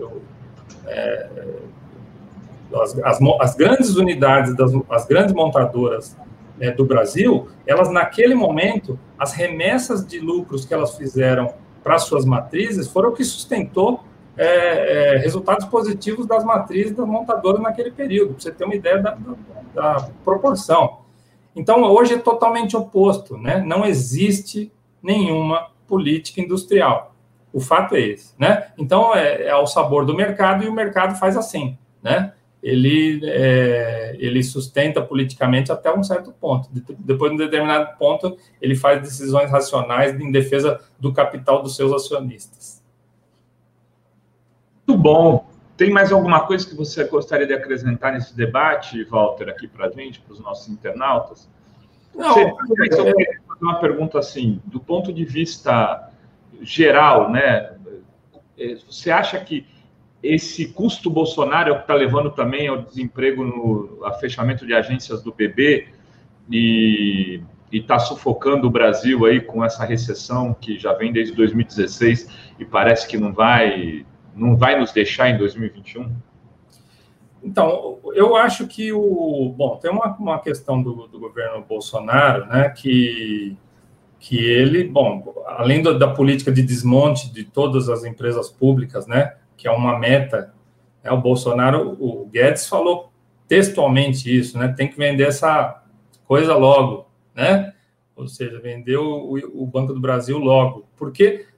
as grandes unidades, as grandes montadoras do Brasil, elas, naquele momento, as remessas de lucros que elas fizeram para suas matrizes foram o que sustentou resultados positivos das matrizes das montadoras naquele período, para você ter uma ideia da proporção. Então, hoje é totalmente oposto, né? Não existe nenhuma política industrial. O fato é esse, né? Então, é ao sabor do mercado e o mercado faz assim, né? Ele sustenta politicamente até um certo ponto. Depois de um determinado ponto, ele faz decisões racionais em defesa do capital dos seus acionistas. Muito bom. Tem mais alguma coisa que você gostaria de acrescentar nesse debate, Walter, aqui para a gente, para os nossos internautas? Não, eu queria fazer uma pergunta assim, do ponto de vista geral, né? Você acha que esse custo Bolsonaro é o que está levando também ao desemprego, a fechamento de agências do BB e está sufocando o Brasil aí com essa recessão que já vem desde 2016 e parece que não vai nos deixar em 2021? Então, eu acho que tem uma questão do governo Bolsonaro, né, que ele, além da política de desmonte de todas as empresas públicas, né, que é uma meta, né, o Guedes falou textualmente isso, né, tem que vender essa coisa logo, né, ou seja, vender o Banco do Brasil logo, porque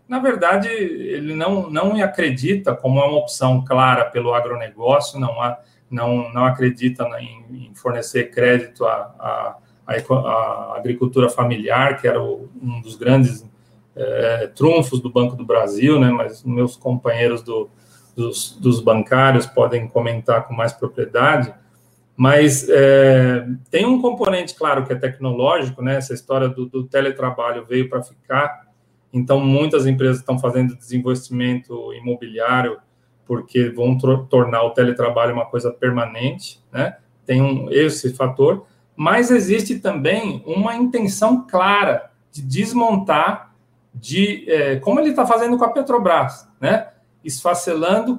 Na verdade, ele não acredita como uma opção clara pelo agronegócio, não acredita em fornecer crédito à agricultura familiar, que era um dos grandes trunfos do Banco do Brasil, né? Mas meus companheiros dos bancários podem comentar com mais propriedade. Mas tem um componente, claro, que é tecnológico, né? Essa história do teletrabalho veio para ficar. Então, muitas empresas estão fazendo desinvestimento imobiliário porque vão tornar o teletrabalho uma coisa permanente, né? Tem esse fator, mas existe também uma intenção clara de desmontar, como ele está fazendo com a Petrobras, né? Esfacelando,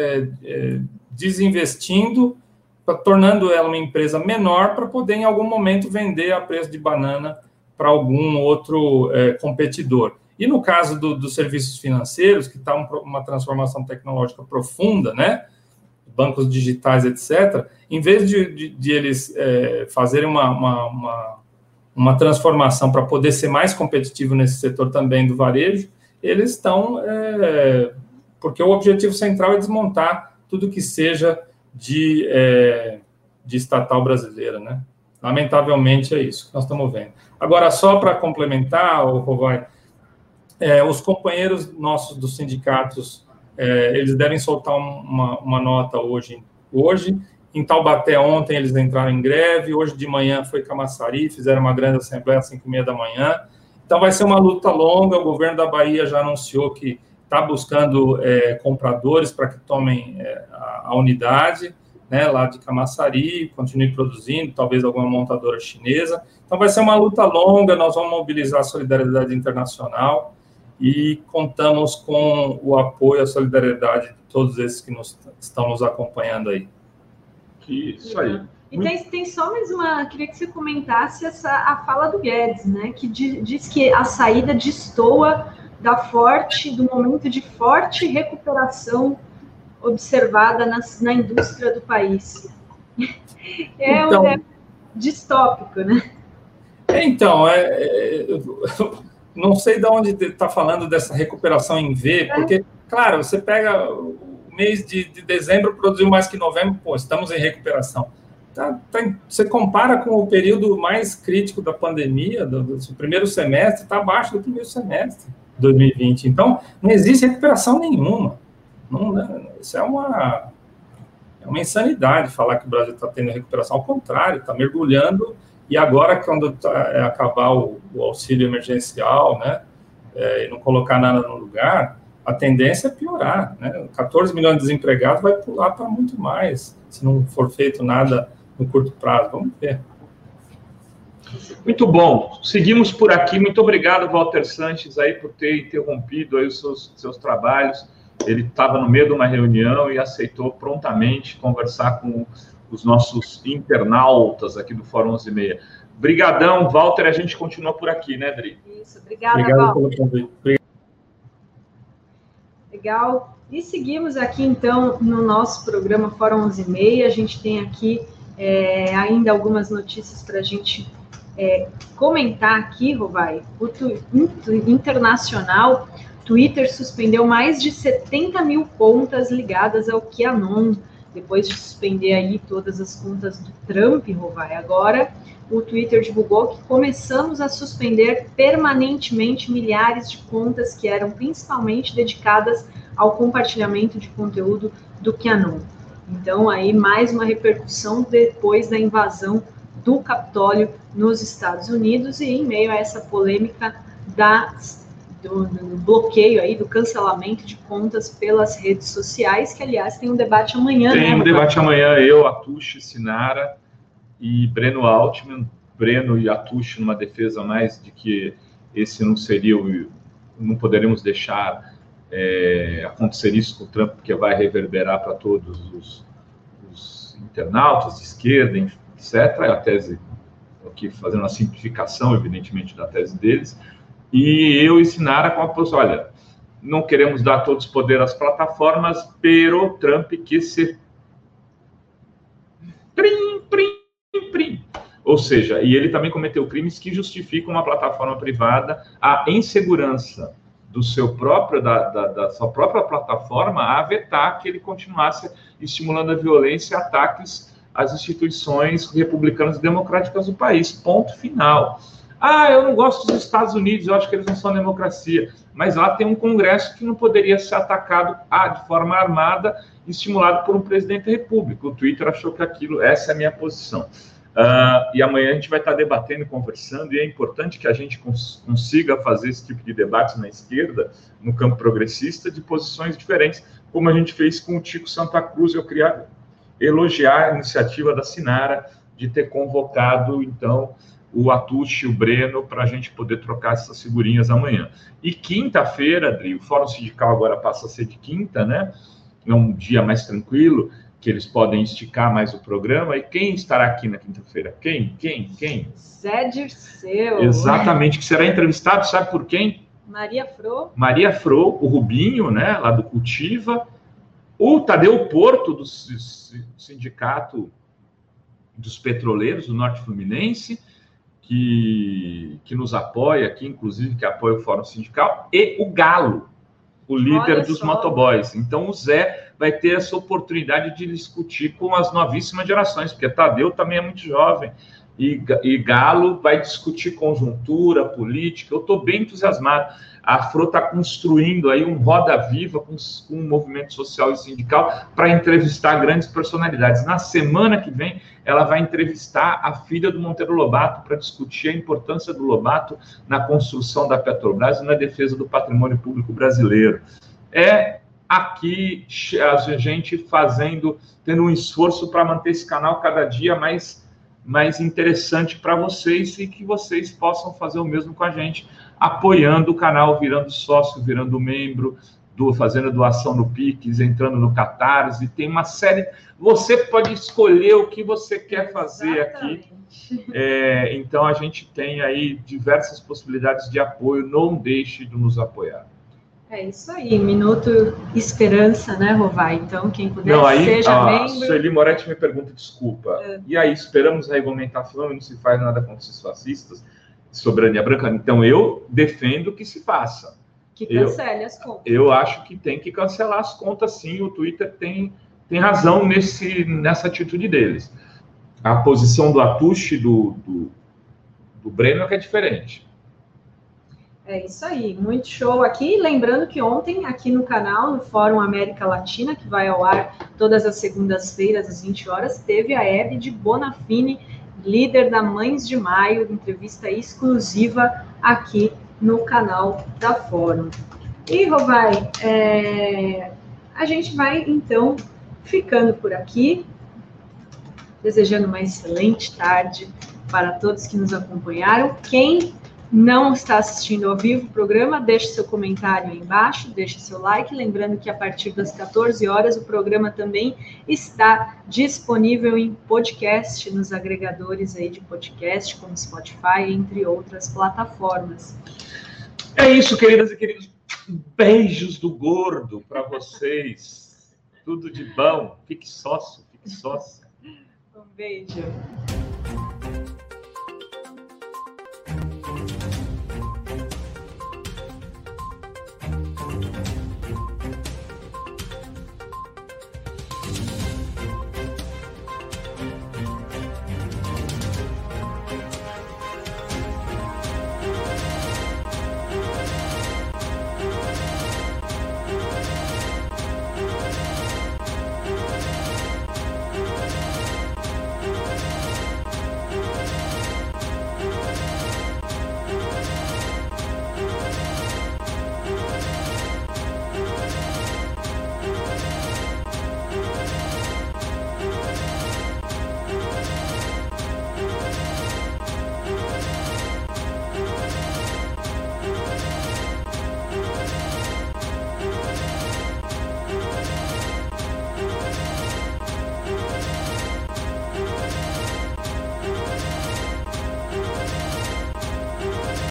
desinvestindo, tornando ela uma empresa menor para poder, em algum momento, vender a preço de banana para algum outro competidor. E no caso dos serviços financeiros, que está uma transformação tecnológica profunda, né? Bancos digitais, etc., em vez de eles fazerem uma transformação para poder ser mais competitivo nesse setor também do varejo, eles estão... porque o objetivo central é desmontar tudo que seja de estatal brasileira, né? Lamentavelmente é isso que nós estamos vendo. Agora, só para complementar, Rovai, os companheiros nossos dos sindicatos, eles devem soltar uma nota hoje. Em Taubaté, ontem, eles entraram em greve, hoje de manhã foi Camaçari, fizeram uma grande assembleia às 5h30 da manhã. Então, vai ser uma luta longa. O governo da Bahia já anunciou que está buscando compradores para que tomem a unidade, né, lá de Camaçari, continue produzindo, talvez alguma montadora chinesa. Então, vai ser uma luta longa, nós vamos mobilizar a solidariedade internacional e contamos com o apoio, a solidariedade de todos esses que estão nos acompanhando aí. Isso aí. E tem só mais uma, queria que você comentasse a fala do Guedes, né, que diz que a saída destoa do momento de forte recuperação observada na indústria do país. Então, é distópico, né? Então, não sei de onde está falando dessa recuperação em V, porque, claro, você pega o mês de dezembro, produziu mais que novembro, estamos em recuperação. Você compara com o período mais crítico da pandemia, do primeiro semestre, está abaixo do primeiro semestre de 2020. Então, não existe recuperação nenhuma. Isso é uma insanidade falar que o Brasil está tendo recuperação. Ao contrário, está mergulhando. E agora, quando acabar o auxílio emergencial, né, e não colocar nada no lugar, a tendência é piorar, né? 14 milhões de desempregados vai pular para muito mais, se não for feito nada no curto prazo. Vamos ver. Muito bom. Seguimos por aqui. Muito obrigado, Walter Sanches, aí, por ter interrompido aí os seus trabalhos. Ele estava no meio de uma reunião e aceitou prontamente conversar com os nossos internautas aqui do Fórum 11h30. Brigadão, Walter, a gente continua por aqui, né, Dri? Isso, obrigada, Walter. Legal. E seguimos aqui, então, no nosso programa Fórum 11h30. A gente tem aqui ainda algumas notícias para a gente comentar aqui, Rovai. O internacional, Twitter suspendeu mais de 70 mil contas ligadas ao QAnon, depois de suspender aí todas as contas do Trump, Rovai. Agora, o Twitter divulgou que começamos a suspender permanentemente milhares de contas que eram principalmente dedicadas ao compartilhamento de conteúdo do QAnon. Então, aí, mais uma repercussão depois da invasão do Capitólio nos Estados Unidos e em meio a essa polêmica do bloqueio aí, do cancelamento de contas pelas redes sociais, que, aliás, tem um debate amanhã, né? Tem um debate amanhã, eu, Atushi, Sinara e Breno Altman. Breno e Atushi numa defesa mais de que esse não seria não poderemos deixar acontecer isso com o Trump, porque vai reverberar para todos os internautas de esquerda, etc. A tese, aqui fazendo uma simplificação, evidentemente, da tese deles. E eu e Sinara com a posição, olha, não queremos dar todos os poderes às plataformas, pero Trump quer ser prim. Ou seja, e ele também cometeu crimes que justificam uma plataforma privada, a insegurança da sua própria plataforma a vetar que ele continuasse estimulando a violência e ataques às instituições republicanas e democráticas do país. Ponto final. Eu não gosto dos Estados Unidos, eu acho que eles não são democracia. Mas lá tem um Congresso que não poderia ser atacado de forma armada, estimulado por um presidente da República. O Twitter achou que essa é a minha posição. E amanhã a gente vai estar debatendo e conversando, e é importante que a gente consiga fazer esse tipo de debate na esquerda, no campo progressista, de posições diferentes, como a gente fez com o Tico Santa Cruz. Eu queria elogiar a iniciativa da Sinara de ter convocado, então, o Atushi e o Breno para a gente poder trocar essas figurinhas amanhã. E quinta-feira, Adri, o Fórum Sindical agora passa a ser de quinta, né? É um dia mais tranquilo, que eles podem esticar mais o programa. E quem estará aqui na quinta-feira? Quem? Zé Dirceu. Exatamente, que será entrevistado, sabe por quem? Maria Fro, o Rubinho, né, lá do Cultiva, o Tadeu Porto, do Sindicato dos Petroleiros do Norte Fluminense, que nos apoia aqui, inclusive, que apoia o Fórum Sindical, e o Galo, o líder dos motoboys. Então, o Zé vai ter essa oportunidade de discutir com as novíssimas gerações, porque Tadeu também é muito jovem, e Galo vai discutir conjuntura, política. Eu estou bem entusiasmado. A Afro está construindo aí um Roda Viva com um movimento social e sindical para entrevistar grandes personalidades. Na semana que vem, ela vai entrevistar a filha do Monteiro Lobato para discutir a importância do Lobato na construção da Petrobras e na defesa do patrimônio público brasileiro. Aqui a gente tendo um esforço para manter esse canal cada dia mais interessante para vocês, e que vocês possam fazer o mesmo com a gente, apoiando o canal, virando sócio, virando membro, fazendo doação no Pix, entrando no Catarse. Tem uma série... Você pode escolher o que você quer fazer aqui. Então, a gente tem aí diversas possibilidades de apoio. Não deixe de nos apoiar. É isso aí, Minuto Esperança, né, Rovai? Então, quem puder, seja membro. Sueli Moretti me pergunta, desculpa, e aí, esperamos regulamentar a fama, não se faz nada contra esses fascistas, soberania branca? Então, eu defendo que se faça. Que cancele as contas. Eu acho que tem que cancelar as contas, sim. O Twitter tem razão nessa atitude deles. A posição do Atushi, do Breno, é que é diferente. É isso aí, muito show aqui. Lembrando que ontem, aqui no canal, no Fórum América Latina, que vai ao ar todas as segundas-feiras, às 20 horas, teve a Hebe de Bonafini, líder da Mães de Maio, entrevista exclusiva aqui no canal da Fórum. E, Rovai, a gente vai, então, ficando por aqui, desejando uma excelente tarde para todos que nos acompanharam. Quem não está assistindo ao vivo o programa, deixe seu comentário aí embaixo, deixe seu like, lembrando que a partir das 14 horas o programa também está disponível em podcast, nos agregadores aí de podcast, como Spotify, entre outras plataformas. É isso, queridas e queridos. Beijos do gordo para vocês. Tudo de bom. Fique sócio, fique sócio. Um beijo.